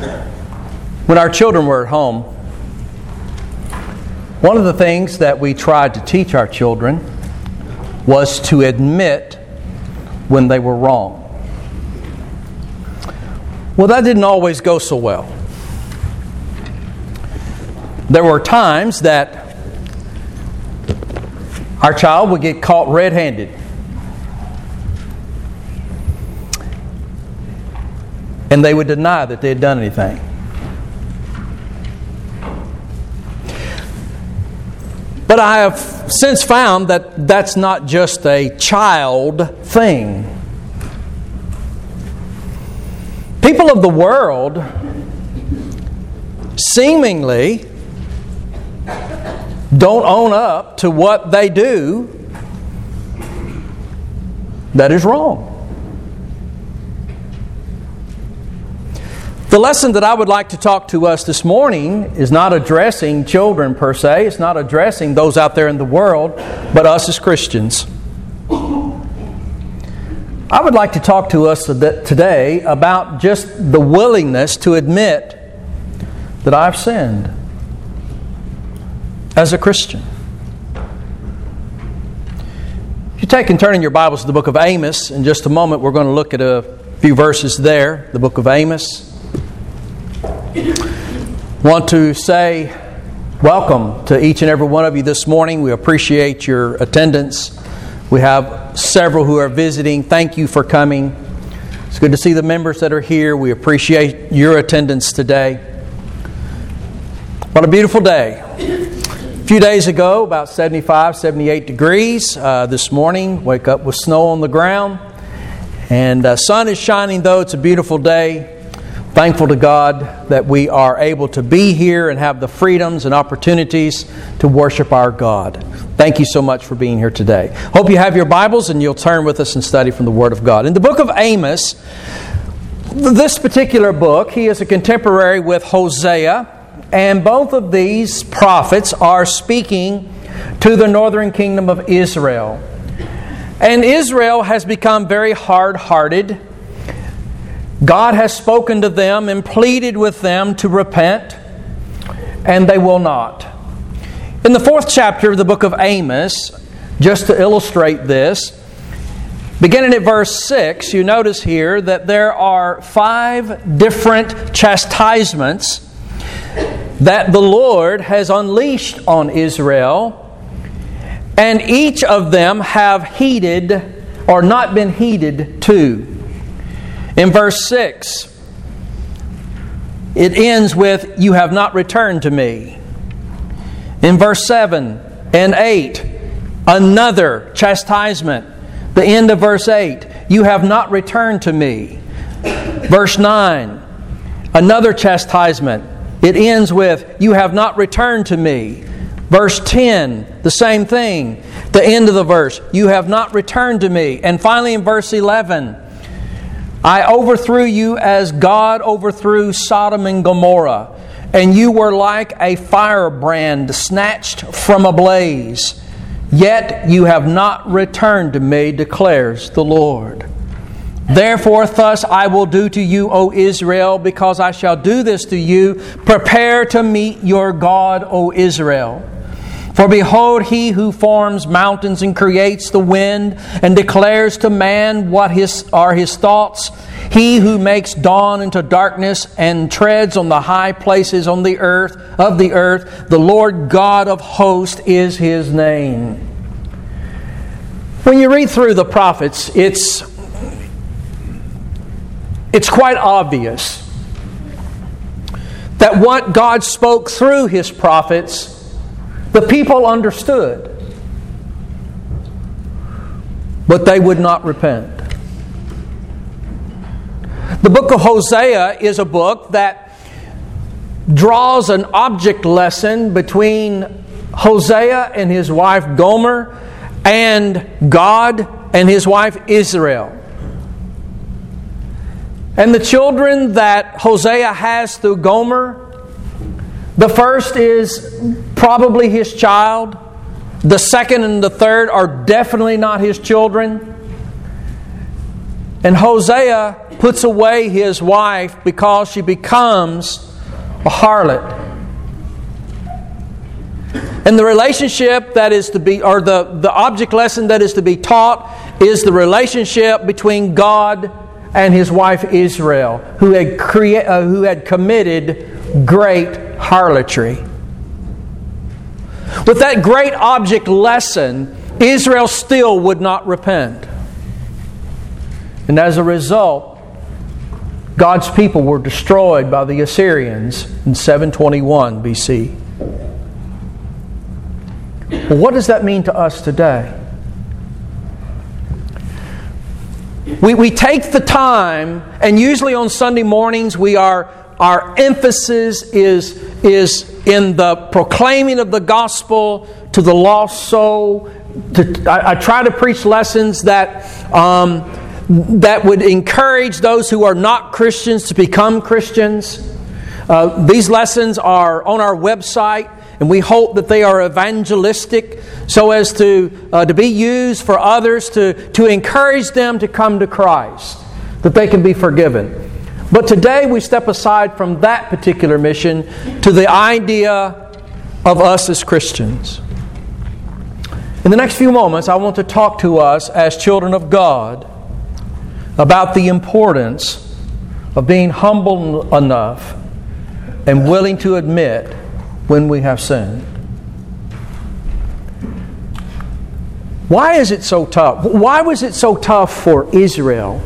When our children were at home, one of the things that we tried to teach our children was to admit when they were wrong. Well, that didn't always go so well. There were times that our child would get caught red-handed. And they would deny that they had done anything. But I have since found that that's not just a child thing. People of the world seemingly don't own up to what they do that is wrong. The lesson that I would like to talk to us this morning is not addressing children per se. It's not addressing those out there in the world, but us as Christians. I would like to talk to us today about just the willingness to admit that I've sinned as a Christian. If you take and turn in your Bibles to the book of Amos, in just a moment we're going to look at a few verses there, the book of Amos. Want to say welcome to each and every one of you this morning. We appreciate your attendance. We have several who are visiting. Thank you for coming. It's good to see the members that are here. We appreciate your attendance today. What a beautiful day. A few days ago, about 75, 78 degrees. This morning, wake up with snow on the ground. And sun is shining, though. It's a beautiful day. Thankful to God that we are able to be here and have the freedoms and opportunities to worship our God. Thank you so much for being here today. Hope you have your Bibles and you'll turn with us and study from the Word of God. In the book of Amos, this particular book, he is a contemporary with Hosea, and both of these prophets are speaking to the northern kingdom of Israel. And Israel has become very hard-hearted. God has spoken to them and pleaded with them to repent, and they will not. In the 4th chapter of the book of Amos, just to illustrate this, beginning at verse 6, you notice here that there are 5 different chastisements that the Lord has unleashed on Israel, and each of them have heeded or not been heeded to. In verse 6, it ends with, "You have not returned to me." In verse 7 and 8, another chastisement. The end of verse 8, "You have not returned to me." Verse 9, another chastisement. It ends with, "You have not returned to me." Verse 10, the same thing. The end of the verse, "You have not returned to me." And finally in verse 11, "I overthrew you as God overthrew Sodom and Gomorrah, and you were like a firebrand snatched from a blaze. Yet you have not returned to me, declares the Lord. Therefore thus I will do to you, O Israel, because I shall do this to you. Prepare to meet your God, O Israel. For behold, He who forms mountains and creates the wind and declares to man what are his thoughts, He who makes dawn into darkness and treads on the high places on the earth, the Lord God of hosts is His name." When you read through the prophets, it's quite obvious that what God spoke through His prophets, the people understood, but they would not repent. The book of Hosea is a book that draws an object lesson between Hosea and his wife Gomer and God and his wife Israel. And the children that Hosea has through Gomer, the first is probably his child. The second and the third are definitely not his children. And Hosea puts away his wife because she becomes a harlot. And the relationship that is to be, or the object lesson that is to be taught, is the relationship between God and His wife Israel, who had committed great harlotry. With that great object lesson, Israel still would not repent. And as a result, God's people were destroyed by the Assyrians in 721 BC. Well, what does that mean to us today? We take the time, and usually on Sunday mornings our emphasis is in the proclaiming of the gospel to the lost soul. I try to preach lessons that would encourage those who are not Christians to become Christians. These lessons are on our website, and we hope that they are evangelistic so as to be used for others to encourage them to come to Christ, that they can be forgiven. But today we step aside from that particular mission to the idea of us as Christians. In the next few moments, I want to talk to us as children of God about the importance of being humble enough and willing to admit when we have sinned. Why is it so tough? Why was it so tough for Israel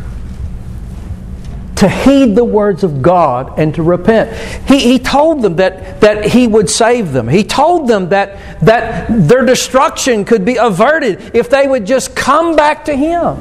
to heed the words of God and to repent? He told them that He would save them. He told them that their destruction could be averted if they would just come back to Him.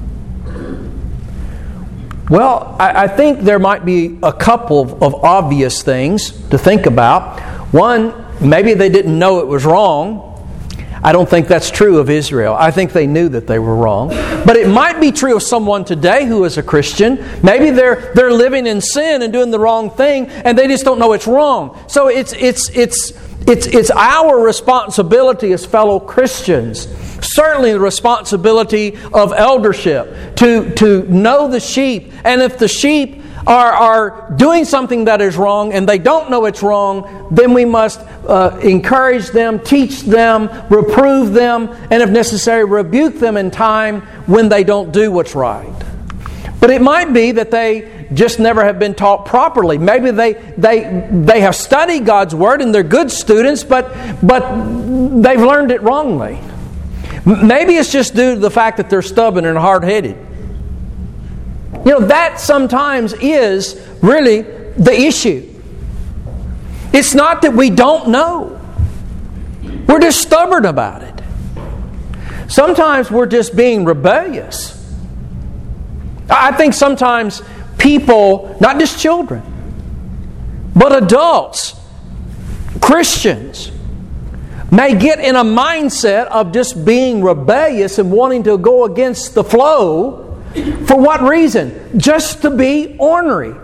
Well, I think there might be a couple of obvious things to think about. One, maybe they didn't know it was wrong. I don't think that's true of Israel. I think they knew that they were wrong. But it might be true of someone today who is a Christian. Maybe they're living in sin and doing the wrong thing, and they just don't know it's wrong. So it's our responsibility as fellow Christians, certainly the responsibility of eldership, to know the sheep. And if the sheep are doing something that is wrong and they don't know it's wrong, then we must encourage them, teach them, reprove them, and if necessary, rebuke them in time when they don't do what's right. But it might be that they just never have been taught properly. Maybe they have studied God's Word and they're good students, but they've learned it wrongly. Maybe it's just due to the fact that they're stubborn and hard-headed. You know, that sometimes is really the issue. It's not that we don't know. We're just stubborn about it. Sometimes we're just being rebellious. I think sometimes people, not just children, but adults, Christians, may get in a mindset of just being rebellious and wanting to go against the flow. For what reason? Just to be ornery.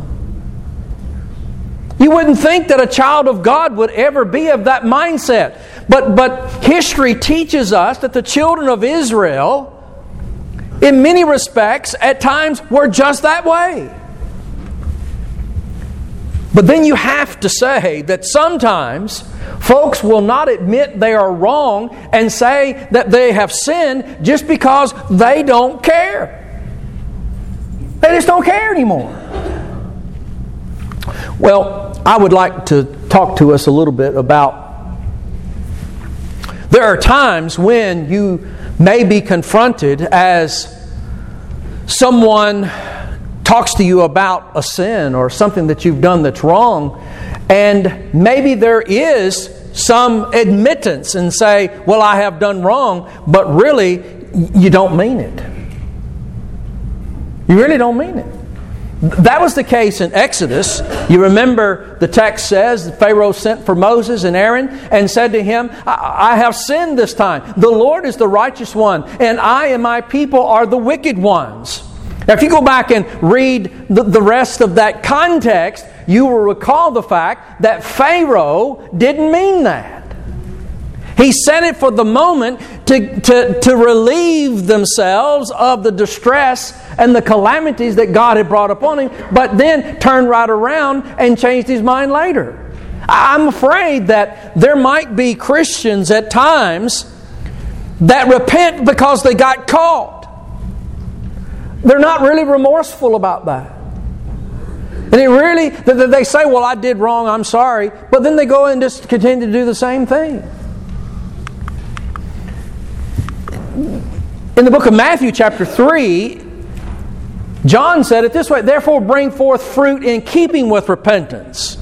You wouldn't think that a child of God would ever be of that mindset. But history teaches us that the children of Israel, in many respects, at times were just that way. But then you have to say that sometimes folks will not admit they are wrong and say that they have sinned just because they don't care. They just don't care anymore. Well, I would like to talk to us a little bit about, there are times when you may be confronted as someone talks to you about a sin or something that you've done that's wrong, and maybe there is some admittance and say, well, I have done wrong, but really you don't mean it. You really don't mean it. That was the case in Exodus. You remember the text says that Pharaoh sent for Moses and Aaron and said to him, I have sinned this time. The Lord is the righteous one, and I and my people are the wicked ones. Now, if you go back and read the rest of that context, you will recall the fact that Pharaoh didn't mean that. He said it for the moment to relieve themselves of the distress and the calamities that God had brought upon him, but then turned right around and changed his mind later. I'm afraid that there might be Christians at times that repent because they got caught. They're not really remorseful about that. And they say, well, I did wrong, I'm sorry. But then they go and just continue to do the same thing. In the book of Matthew chapter 3, John said it this way, therefore bring forth fruit in keeping with repentance.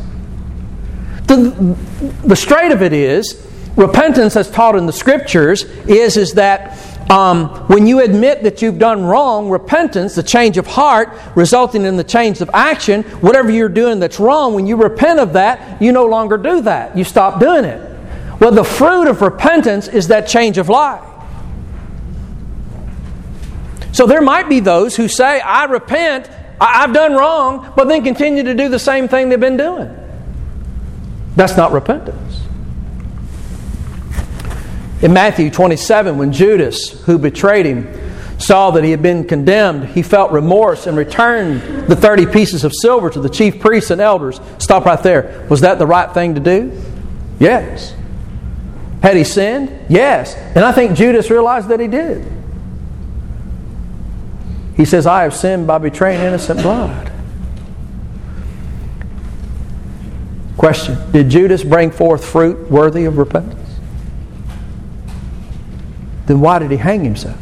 The straight of it is, repentance as taught in the Scriptures is that when you admit that you've done wrong, repentance, the change of heart, resulting in the change of action, whatever you're doing that's wrong, when you repent of that, you no longer do that. You stop doing it. Well, the fruit of repentance is that change of life. So there might be those who say, I repent, I've done wrong, but then continue to do the same thing they've been doing. That's not repentance. In Matthew 27, when Judas, who betrayed him, saw that he had been condemned, he felt remorse and returned the 30 pieces of silver to the chief priests and elders. Stop right there. Was that the right thing to do? Yes. Had he sinned? Yes. And I think Judas realized that he did. He says, I have sinned by betraying innocent blood. Question, did Judas bring forth fruit worthy of repentance? Then why did he hang himself?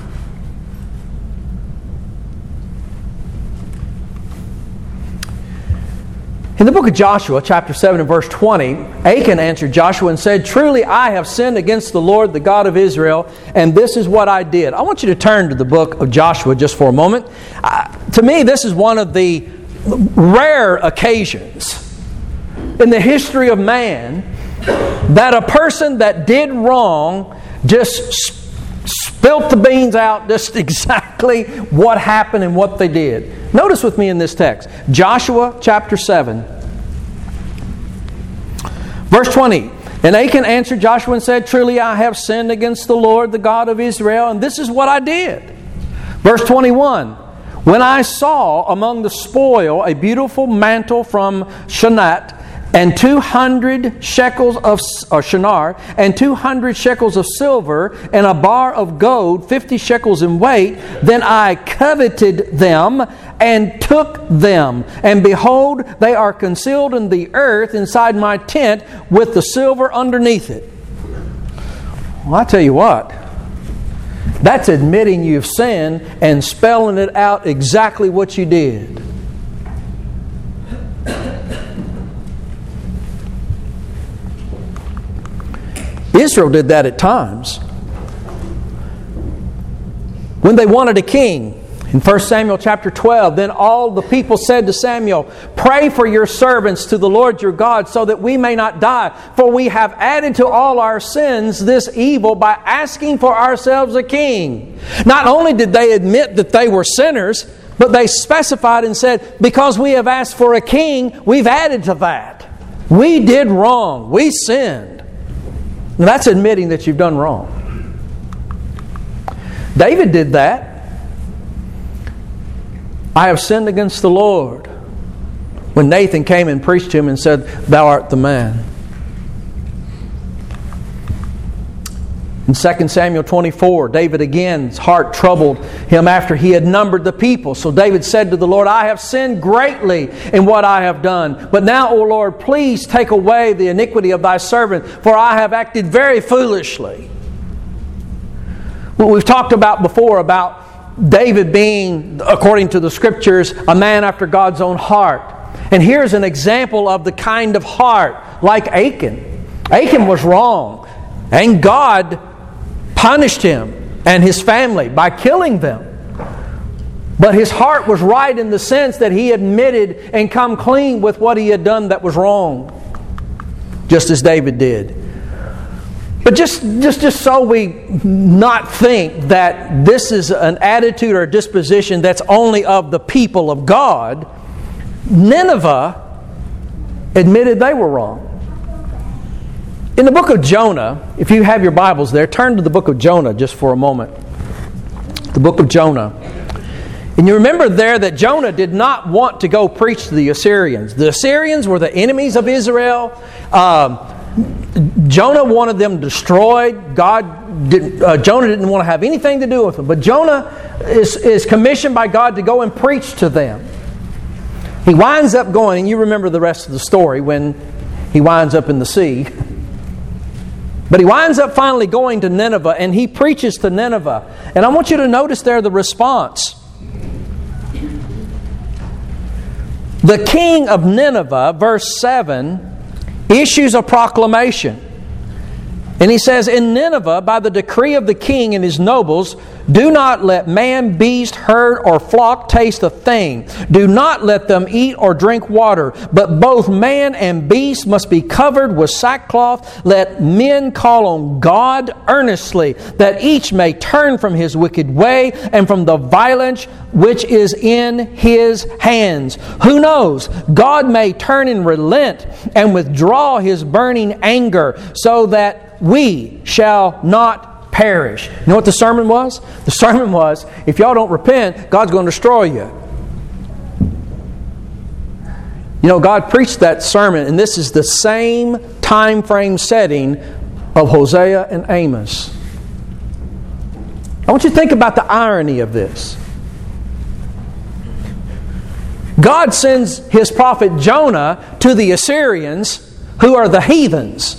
In the book of Joshua, chapter 7 and verse 20, Achan answered Joshua and said, truly I have sinned against the Lord, the God of Israel, and this is what I did. I want you to turn to the book of Joshua just for a moment. To me, this is one of the rare occasions in the history of man that a person that did wrong just spilt the beans out, just exactly what happened and what they did. Notice with me in this text, Joshua chapter 7, verse 20. And Achan answered Joshua and said, truly I have sinned against the Lord, the God of Israel, and this is what I did. Verse 21. When I saw among the spoil a beautiful mantle from Shanat, and 200 shekels of Shinar, and 200 shekels of silver, and a bar of gold, 50 shekels in weight, then I coveted them and took them. And behold, they are concealed in the earth inside my tent with the silver underneath it. Well, I tell you what, that's admitting you've sinned and spelling it out exactly what you did. Israel did that at times. When they wanted a king, in 1 Samuel chapter 12, then all the people said to Samuel, pray for your servants to the Lord your God so that we may not die. For we have added to all our sins this evil by asking for ourselves a king. Not only did they admit that they were sinners, but they specified and said, because we have asked for a king, we've added to that. We did wrong. We sinned. And that's admitting that you've done wrong. David did that. I have sinned against the Lord. When Nathan came and preached to him and said, thou art the man. In 2 Samuel 24, David again's heart troubled him after he had numbered the people. So David said to the Lord, I have sinned greatly in what I have done. But now, O Lord, please take away the iniquity of thy servant, for I have acted very foolishly. Well, we've talked about before about David being, according to the Scriptures, a man after God's own heart. And here's an example of the kind of heart like Achan. Achan was wrong, and God punished him and his family by killing them. But his heart was right in the sense that he admitted and come clean with what he had done that was wrong, just as David did. But just so we not think that this is an attitude or a disposition that's only of the people of God, Nineveh admitted they were wrong. In the book of Jonah, if you have your Bibles there, turn to the book of Jonah just for a moment. The book of Jonah. And you remember there that Jonah did not want to go preach to the Assyrians. The Assyrians were the enemies of Israel. Jonah wanted them destroyed. Jonah didn't want to have anything to do with them. But Jonah is commissioned by God to go and preach to them. He winds up going, and you remember the rest of the story when he winds up in the sea. But he winds up finally going to Nineveh, and he preaches to Nineveh. And I want you to notice there the response. The king of Nineveh, verse 7, issues a proclamation. And he says, in Nineveh, by the decree of the king and his nobles, do not let man, beast, herd, or flock taste a thing. Do not let them eat or drink water. But both man and beast must be covered with sackcloth. Let men call on God earnestly, that each may turn from his wicked way and from the violence which is in his hands. Who knows? God may turn and relent and withdraw his burning anger, so that we shall not perish. You know what the sermon was? The sermon was, if y'all don't repent, God's going to destroy you. You know, God preached that sermon, and this is the same time frame setting of Hosea and Amos. I want you to think about the irony of this. God sends His prophet Jonah to the Assyrians, who are the heathens.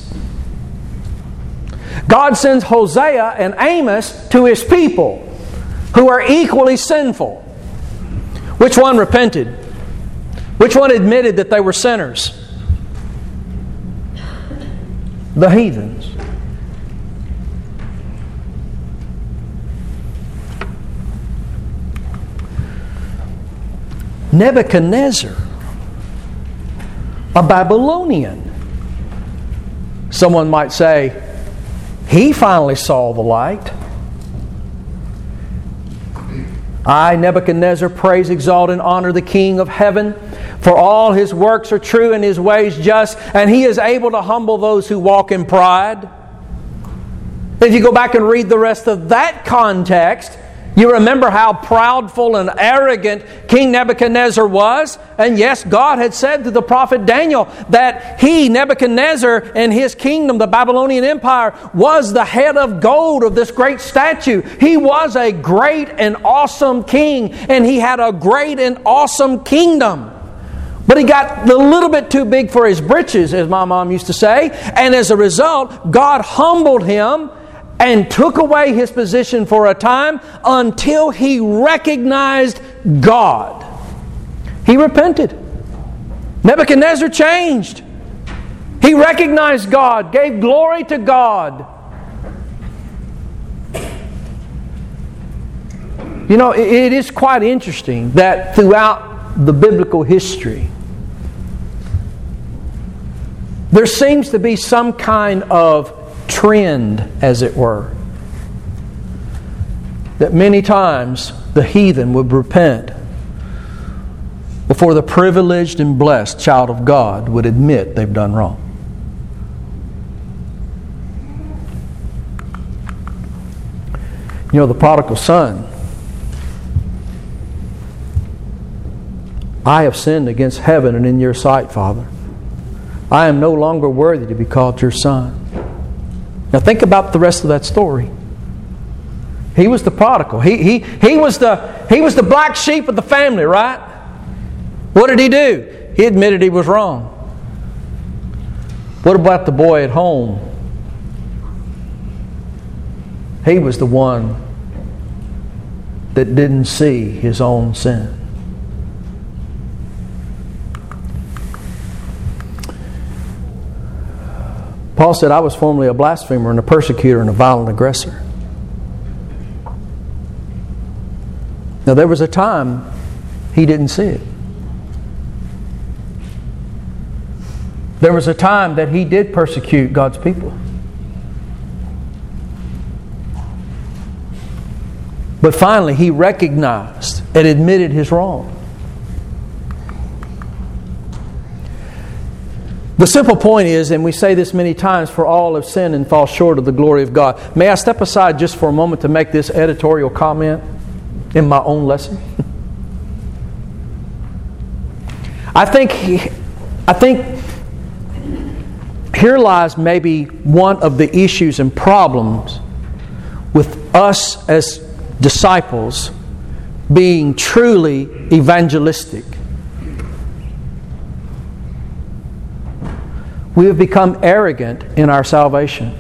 God sends Hosea and Amos to His people, who are equally sinful. Which one repented? Which one admitted that they were sinners? The heathens. Nebuchadnezzar, a Babylonian. Someone might say, he finally saw the light. I, Nebuchadnezzar, praise, exalt, and honor the King of heaven, for all His works are true and His ways just, and He is able to humble those who walk in pride. If you go back and read the rest of that context, you remember how proudful and arrogant King Nebuchadnezzar was. And yes, God had said to the prophet Daniel that he, Nebuchadnezzar, and his kingdom, the Babylonian Empire, was the head of gold of this great statue. He was a great and awesome king, and he had a great and awesome kingdom. But he got a little bit too big for his britches, as my mom used to say. And as a result, God humbled him and took away his position for a time until he recognized God. He repented. Nebuchadnezzar changed. He recognized God, gave glory to God. You know, it is quite interesting that throughout the biblical history, there seems to be some kind of trend, as it were, that many times the heathen would repent before the privileged and blessed child of God would admit they've done wrong. You know, the prodigal son, I have sinned against heaven and in your sight, Father. I am no longer worthy to be called your son. Now think about the rest of that story. He was the prodigal. He was the black sheep of the family, right? What did he do? He admitted he was wrong. What about the boy at home? He was the one that didn't see his own sin. Paul said, I was formerly a blasphemer and a persecutor and a violent aggressor. Now there was a time he didn't see it. There was a time that he did persecute God's people. But finally he recognized and admitted his wrong. The simple point is, and we say this many times, for all have sinned and fall short of the glory of God. May I step aside just for a moment to make this editorial comment in my own lesson? I think here lies maybe one of the issues and problems with us as disciples being truly evangelistic. We have become arrogant in our salvation.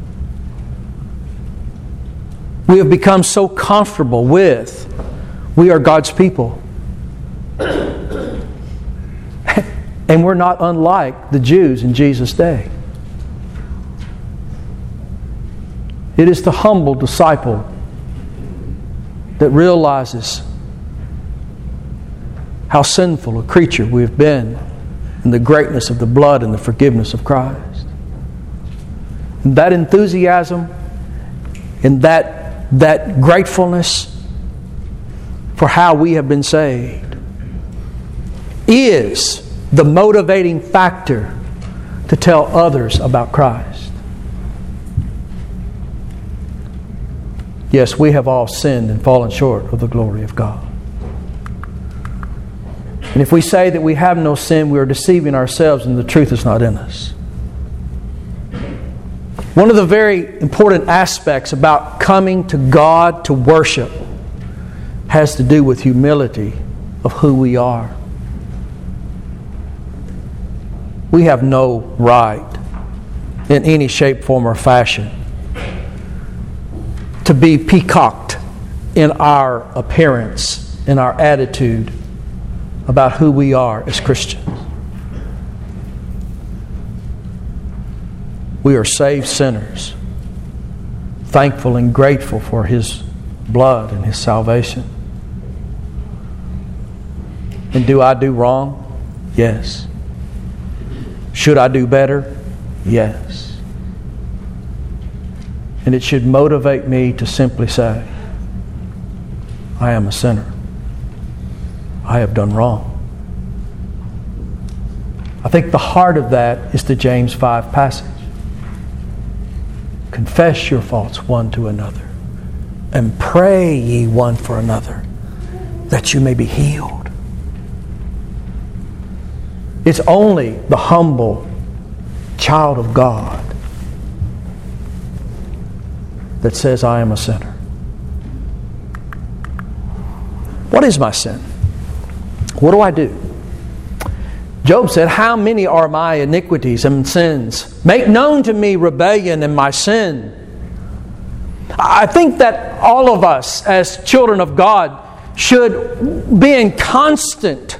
We have become so comfortable with, we are God's people. And we're not unlike the Jews in Jesus' day. It is the humble disciple that realizes how sinful a creature we have been and the greatness of the blood and the forgiveness of Christ. And that enthusiasm and that gratefulness for how we have been saved is the motivating factor to tell others about Christ. Yes, we have all sinned and fallen short of the glory of God. And if we say that we have no sin, we are deceiving ourselves and the truth is not in us. One of the very important aspects about coming to God to worship has to do with humility of who we are. We have no right in any shape, form, or fashion to be peacocked in our appearance, in our attitude about who we are as Christians. We are saved sinners, thankful and grateful for His blood and His salvation. And do I do wrong? Yes. Should I do better? Yes. And it should motivate me to simply say, I am a sinner. I have done wrong. I think the heart of that is the James 5 passage. Confess your faults one to another, and pray ye one for another, that you may be healed. It's only the humble child of God that says, I am a sinner. What is my sin? What do I do? Job said, how many are my iniquities and sins? Make known to me rebellion and my sin. I think that all of us as children of God should be in constant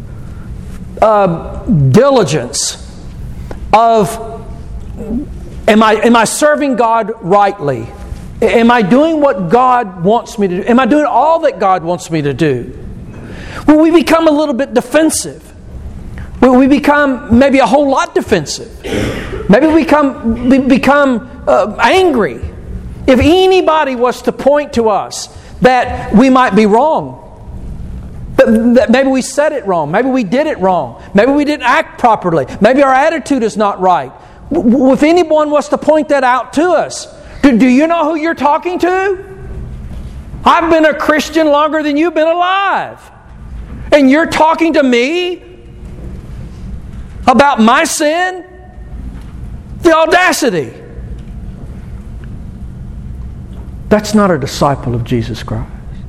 diligence of, am I serving God rightly? Am I doing what God wants me to do? Am I doing all that God wants me to do? Well, we become a little bit defensive. We become maybe a whole lot defensive. Maybe we become angry. If anybody was to point to us that we might be wrong, that maybe we said it wrong, maybe we did it wrong, maybe we didn't act properly, maybe our attitude is not right. If anyone was to point that out to us, do you know who you're talking to? I've been a Christian longer than you've been alive. And you're talking to me about my sin? The audacity. That's not a disciple of Jesus Christ.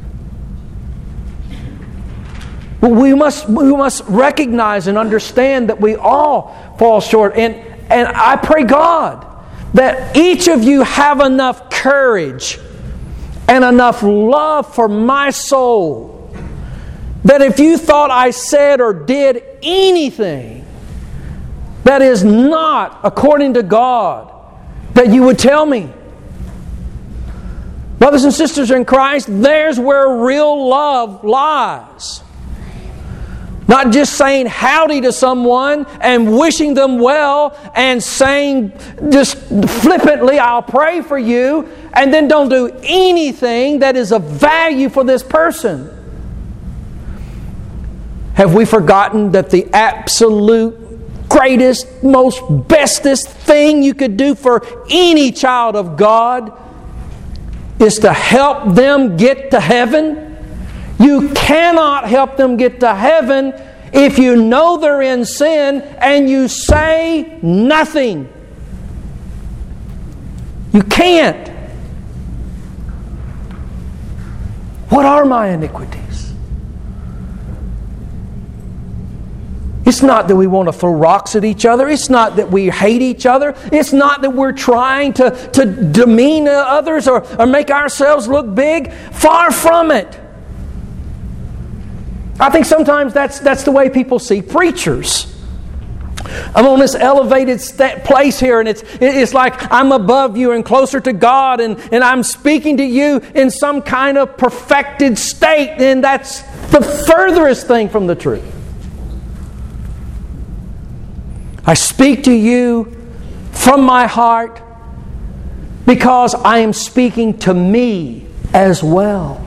We must recognize and understand that we all fall short. And I pray God that each of you have enough courage and enough love for my soul that if you thought I said or did anything that is not according to God, that you would tell me. Brothers and sisters in Christ, there's where real love lies. Not just saying howdy to someone and wishing them well and saying just flippantly, I'll pray for you, and then don't do anything that is of value for this person. Have we forgotten that the absolute greatest, most bestest thing you could do for any child of God is to help them get to heaven. You cannot help them get to heaven if you know they're in sin and you say nothing. You can't. What are my iniquities? It's not that we want to throw rocks at each other. It's not that we hate each other. It's not that we're trying to demean others or make ourselves look big. Far from it. I think sometimes that's the way people see preachers. I'm on this elevated place here, and it's like I'm above you and closer to God, and I'm speaking to you in some kind of perfected state, and that's the furthest thing from the truth. I speak to you from my heart because I am speaking to me as well.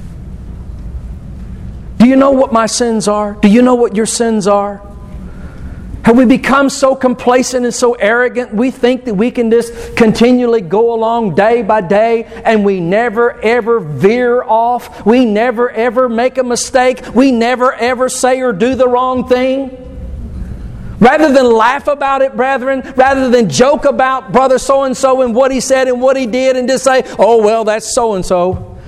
Do you know what my sins are? Do you know what your sins are? Have we become so complacent and so arrogant we think that we can just continually go along day by day and we never ever veer off? We never ever make a mistake? We never ever say or do the wrong thing? Rather than laugh about it, brethren, rather than joke about brother so-and-so and what he said and what he did and just say, oh, well, that's so-and-so.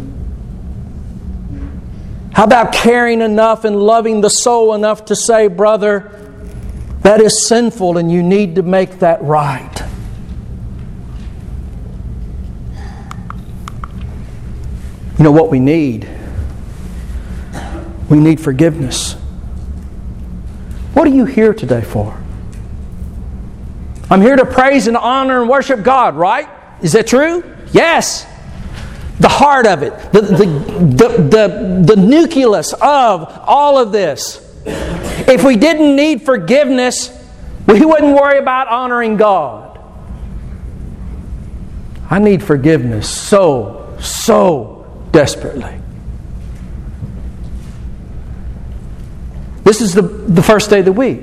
How about caring enough and loving the soul enough to say, brother, that is sinful and you need to make that right. You know what we need? We need forgiveness. What are you here today for? I'm here to praise and honor and worship God, right? Is that true? Yes. The heart of it, the nucleus of all of this. If we didn't need forgiveness, we wouldn't worry about honoring God. I need forgiveness so desperately. This is the first day of the week.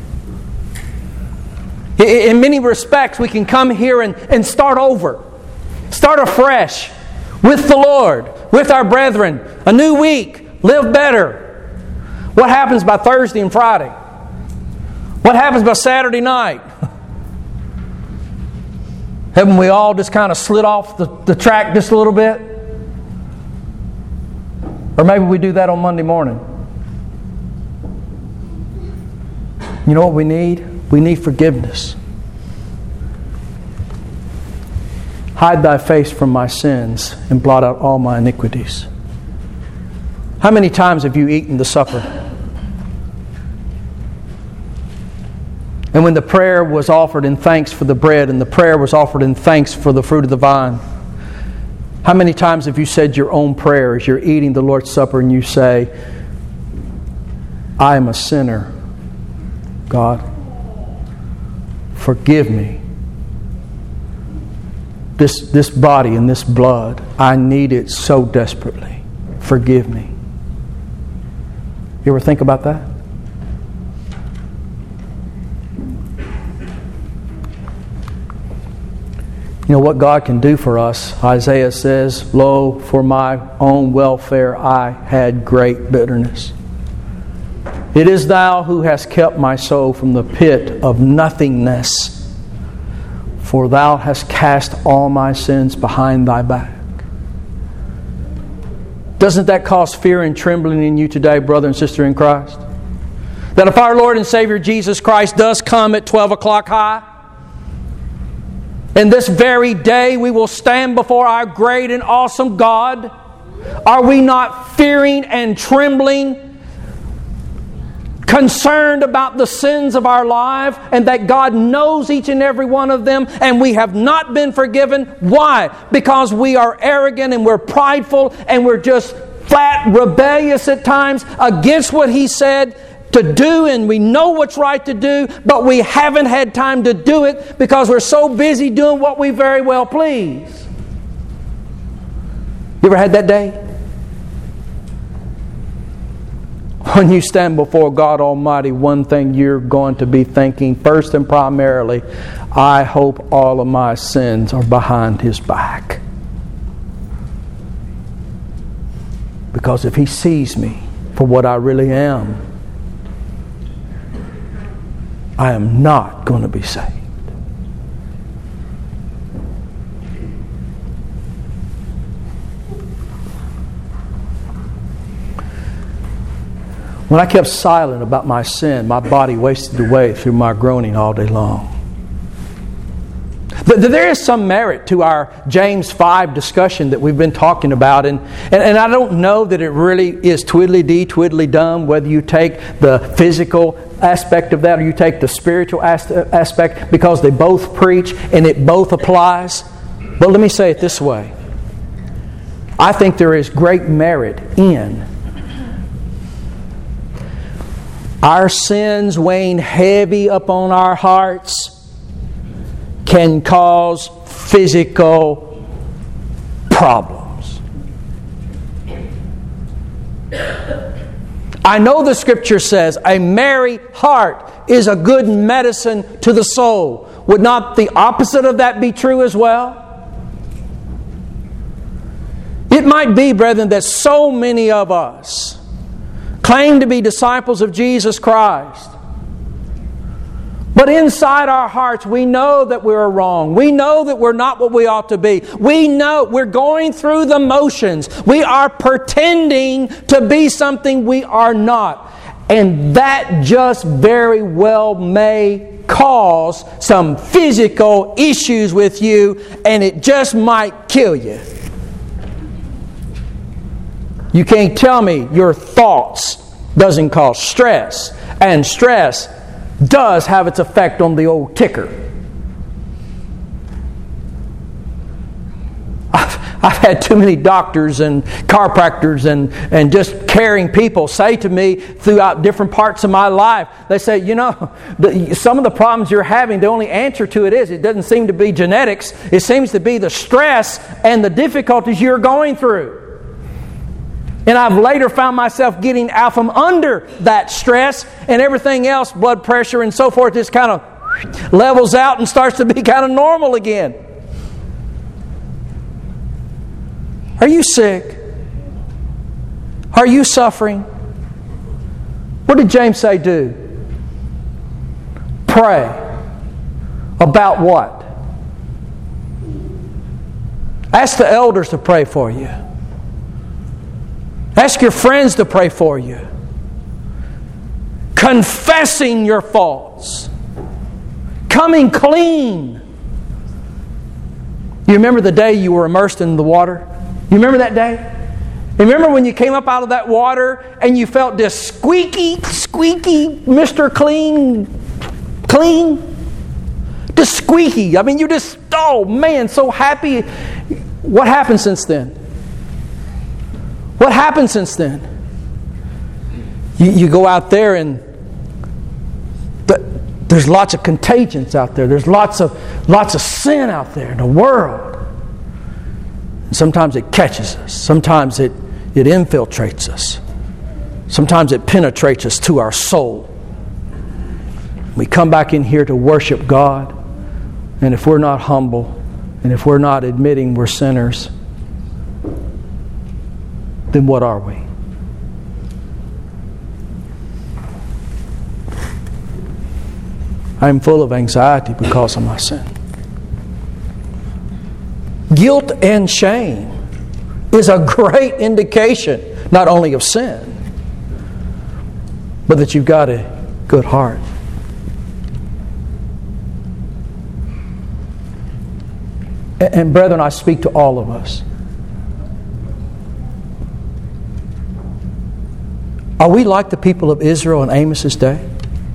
In many respects, we can come here and start over. Start afresh with the Lord, with our brethren. A new week. Live better. What happens by Thursday and Friday? What happens by Saturday night? Haven't we all just kind of slid off the track just a little bit? Or maybe we do that on Monday morning. You know what we need? We need forgiveness. Hide thy face from my sins and blot out all my iniquities. How many times have you eaten the supper? And when the prayer was offered in thanks for the bread and the prayer was offered in thanks for the fruit of the vine, how many times have you said your own prayer as you're eating the Lord's Supper and you say, I am a sinner. God, forgive me. This body and this blood, I need it so desperately. Forgive me. You ever think about that? You know what God can do for us? Isaiah says, lo, for my own welfare I had great bitterness. It is thou who hast kept my soul from the pit of nothingness, for thou hast cast all my sins behind thy back. Doesn't that cause fear and trembling in you today, brother and sister in Christ? That if our Lord and Savior Jesus Christ does come at 12 o'clock high, and this very day we will stand before our great and awesome God, are we not fearing and trembling, concerned about the sins of our life and that God knows each and every one of them and we have not been forgiven? Why? Because we are arrogant and we're prideful and we're just flat rebellious at times against what He said to do, and we know what's right to do, but we haven't had time to do it because we're so busy doing what we very well please. You ever had that day? When you stand before God Almighty, one thing you're going to be thinking first and primarily, I hope all of my sins are behind His back. Because if He sees me for what I really am, I am not going to be saved. When I kept silent about my sin, my body wasted away through my groaning all day long. There is some merit to our James 5 discussion that we've been talking about, and I don't know that it really is twiddly-dee, twiddly-dum, whether you take the physical aspect of that or you take the spiritual aspect, because they both preach and it both applies. But let me say it this way. I think there is great merit in our sins weighing heavy upon our hearts can cause physical problems. I know the Scripture says a merry heart is a good medicine to the soul. Would not the opposite of that be true as well? It might be, brethren, that so many of us claim to be disciples of Jesus Christ. But inside our hearts, we know that we're wrong. We know that we're not what we ought to be. We know we're going through the motions. We are pretending to be something we are not. And that just very well may cause some physical issues with you, and it just might kill you. You can't tell me your thoughts doesn't cause stress, and stress does have its effect on the old ticker. I've had too many doctors and chiropractors and just caring people say to me throughout different parts of my life, they say, some of the problems you're having, the only answer to it is, it doesn't seem to be genetics, it seems to be the stress and the difficulties you're going through. And I've later found myself getting out from under that stress, and everything else, blood pressure and so forth, just kind of levels out and starts to be kind of normal again. Are you sick? Are you suffering? What did James say do? Pray. About what? Ask the elders to pray for you. Ask your friends to pray for you. Confessing your faults. Coming clean. You remember the day you were immersed in the water? You remember that day? You remember when you came up out of that water and you felt this squeaky, Mr. Clean? Just squeaky. I mean, you just, oh man, so happy. What happened since then? What happened since then? You go out there and there's lots of contagions out there. There's lots of sin out there in the world. And sometimes it catches us. Sometimes it infiltrates us. Sometimes it penetrates us to our soul. We come back in here to worship God, and if we're not humble, and if we're not admitting we're sinners, then what are we? I am full of anxiety because of my sin. Guilt and shame is a great indication not only of sin, but that you've got a good heart. And brethren, I speak to all of us. Are we like the people of Israel in Amos's day?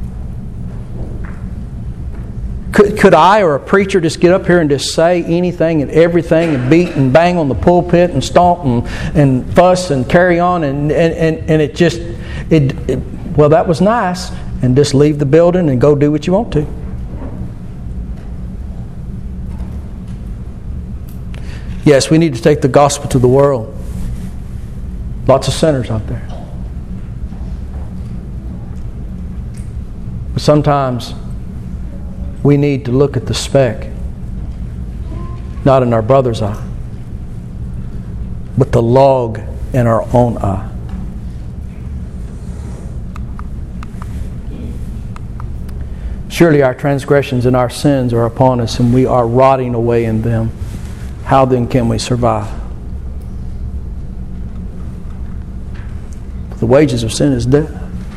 Could I or a preacher just get up here and just say anything and everything and beat and bang on the pulpit and stomp and fuss and carry on and it just, well, that was nice, and just leave the building and go do what you want to? Yes, we need to take the gospel to the world. Lots of sinners out there. But sometimes we need to look at the speck, not in our brother's eye, but the log in our own eye. Surely our transgressions and our sins are upon us, and we are rotting away in them. How then can we survive? The wages of sin is death.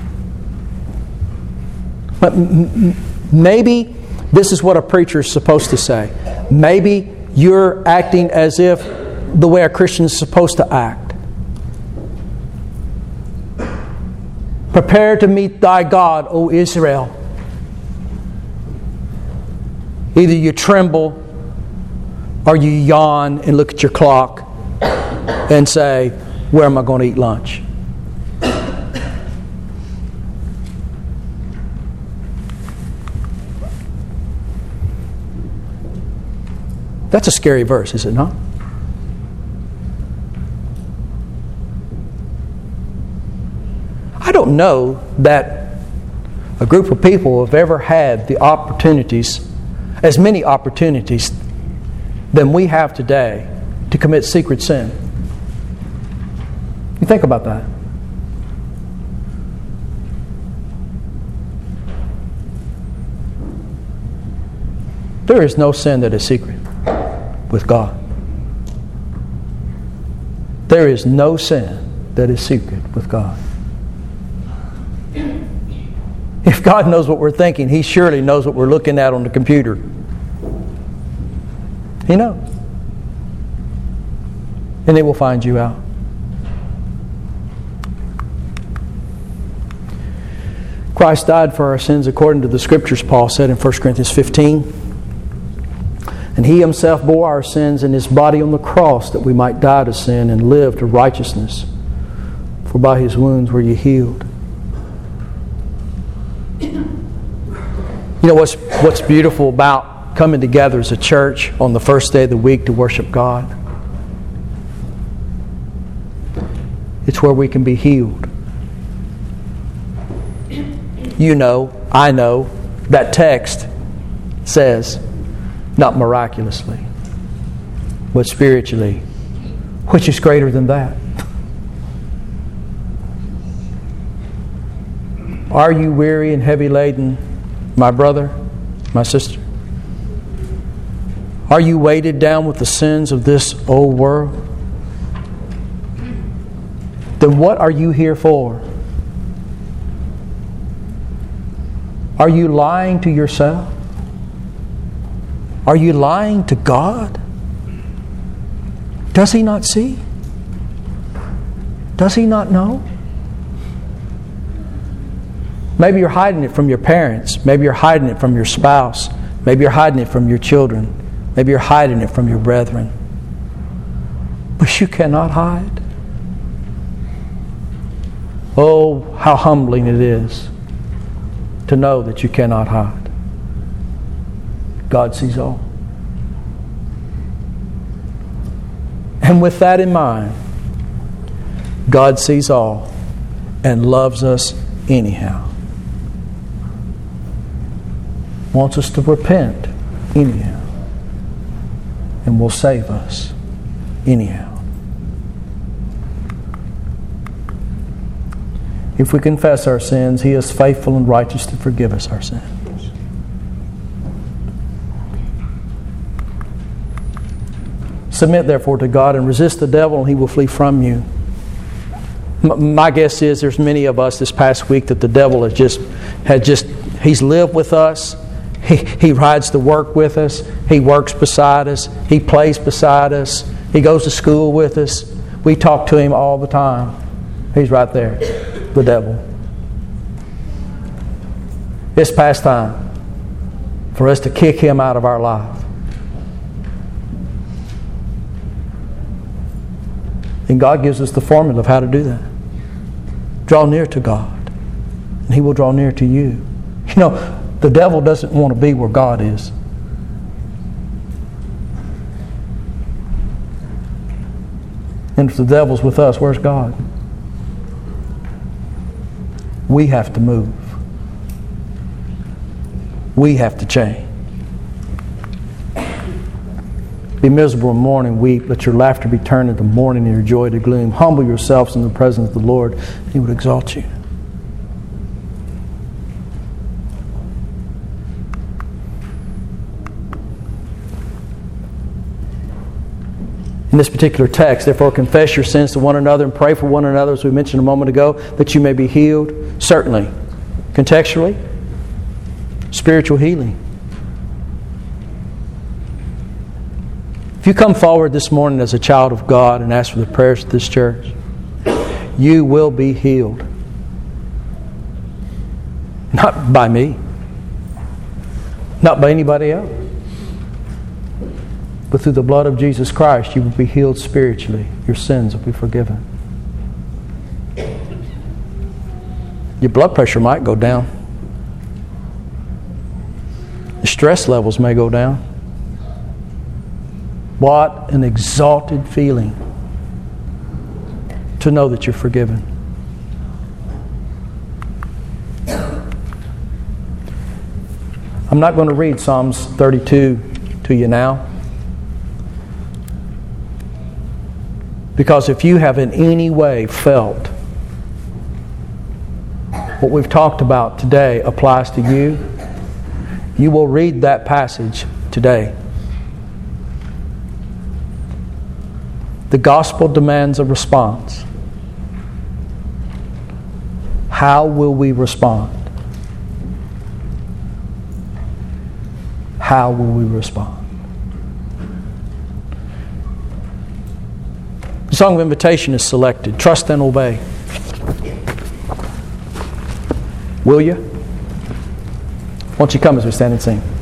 But maybe this is what a preacher is supposed to say. Maybe you're acting as if the way a Christian is supposed to act. Prepare to meet thy God, O Israel. Either you tremble or you yawn and look at your clock and say, where am I going to eat lunch? That's a scary verse, is it not? I don't know that a group of people have ever had the opportunities, as many opportunities than we have today to commit secret sin. You think about that. There is no sin that is secret with God. There is no sin that is secret with God. If God knows what we're thinking, He surely knows what we're looking at on the computer. He knows. And it will find you out. Christ died for our sins according to the Scriptures, Paul said in 1 Corinthians 15. And He Himself bore our sins in His body on the cross, that we might die to sin and live to righteousness. For by His wounds were ye healed. You know what's beautiful about coming together as a church on the first day of the week to worship God? It's where we can be healed. You know, I know, that text says, not miraculously, but spiritually. Which is greater than that? Are you weary and heavy laden, my brother, my sister? Are you weighted down with the sins of this old world? Then what are you here for? Are you lying to yourself? Are you lying to God? Does He not see? Does He not know? Maybe you're hiding it from your parents. Maybe you're hiding it from your spouse. Maybe you're hiding it from your children. Maybe you're hiding it from your brethren. But you cannot hide. Oh, how humbling it is to know that you cannot hide. God sees all. And with that in mind, God sees all and loves us anyhow. Wants us to repent anyhow. And will save us anyhow. If we confess our sins, He is faithful and righteous to forgive us our sins. Submit therefore to God and resist the devil, and he will flee from you. My guess is there's many of us this past week that the devil he's lived with us. He rides to work with us. He works beside us. He plays beside us. He goes to school with us. We talk to him all the time. He's right there, the devil. It's past time for us to kick him out of our life. And God gives us the formula of how to do that. Draw near to God, and He will draw near to you. You know, the devil doesn't want to be where God is. And if the devil's with us, where's God? We have to move. We have to change. Be miserable in mourning, weep. Let your laughter be turned into mourning and your joy to gloom. Humble yourselves in the presence of the Lord, and He would exalt you. In this particular text, therefore confess your sins to one another and pray for one another, as we mentioned a moment ago, that you may be healed. Certainly. Contextually, spiritual healing. If you come forward this morning as a child of God and ask for the prayers of this church, you will be healed. Not by me. Not by anybody else. But through the blood of Jesus Christ, you will be healed spiritually. Your sins will be forgiven. Your blood pressure might go down. Your stress levels may go down. What an exalted feeling to know that you're forgiven. I'm not going to read Psalms 32 to you now. Because if you have in any way felt what we've talked about today applies to you, you will read that passage today. The gospel demands a response. How will we respond? How will we respond? The song of invitation is selected. Trust and obey. Will you? Won't you come as we stand and sing?